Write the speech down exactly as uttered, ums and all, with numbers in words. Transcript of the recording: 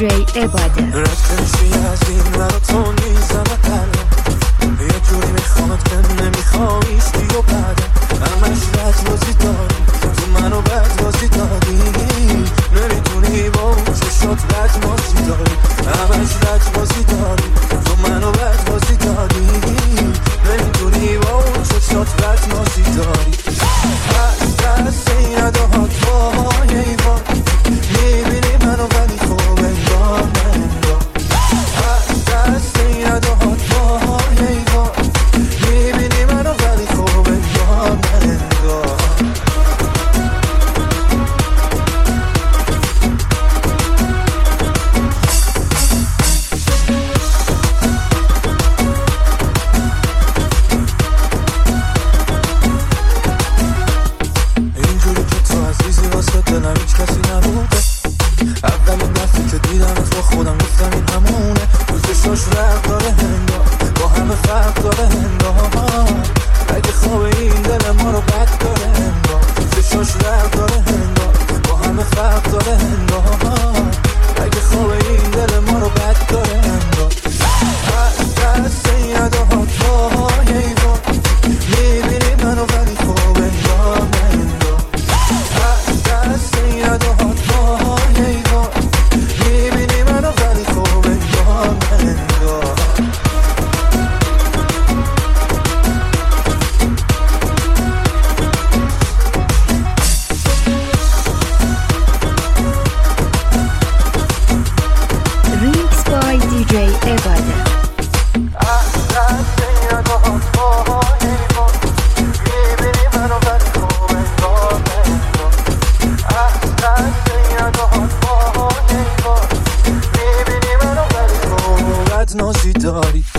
جی عباده. رفتنشی از این ور تو نیزم قلبم، یه جوری میخواد که نمیخوایستی و بعدم همش رد بازی داری، تو منو بد بازی داری، نمیتونی با اون چشات رد بازی داری، همش رد بازی داری، تو منو بد بازی داری، نمیتونی با اون چشات رد بازی داری. از دست این اداهات وای ایوان، میبینی منو ولی خوب انگار ننگار. از دست این اداهات وای ایوان، میبینی منو ولی خوب انگار ننگار. اینجوری که تو عزیزی واسه دلم هیچ کسی نبوده، اولین دفعه که دیدمت با خودم گفتم این همونه، روزشاش رق داره هنگار، با همه فرق داره هنگار، اگه خواب این دل ما رو بد داره هنگار، روزشاش رق داره هنگار، با همه فرق داره هنگار، اگه خواب این دل ما رو بد داره هنگار. از دست این اداهات وای ایوان، میبینی منو ولی خوب انگار ننگار. از دست این اداهات وای ایوان، میبینی منو ولی خوب انگار ننگار. ریکس بای دی جی عباده. از دست این اداهات وای ایوان، میبینی منو ولی خوب انگار ننگار. از دست این اداهات وای ایوان، میبینی منو ولی خوب بد نازی داری.